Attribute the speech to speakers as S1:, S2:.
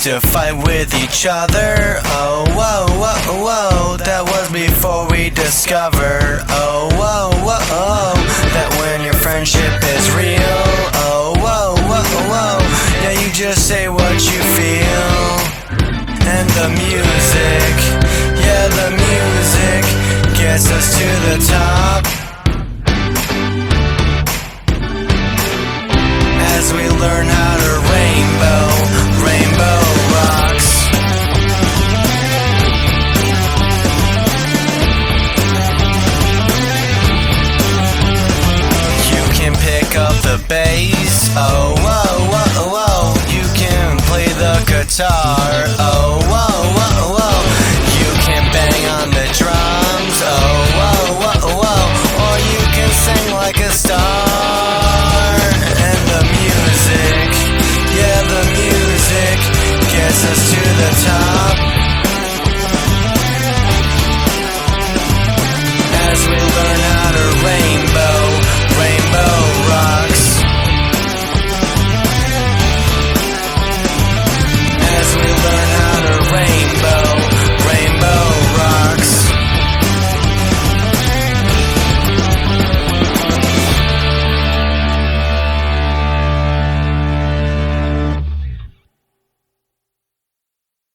S1: to fight with each other. Oh, whoa, whoa, whoa, that was before we discovered. Oh, whoa, whoa, whoa, that when your friendship is real. Oh, whoa, whoa, whoa, yeah, you just say what you feel. And the music, yeah, the music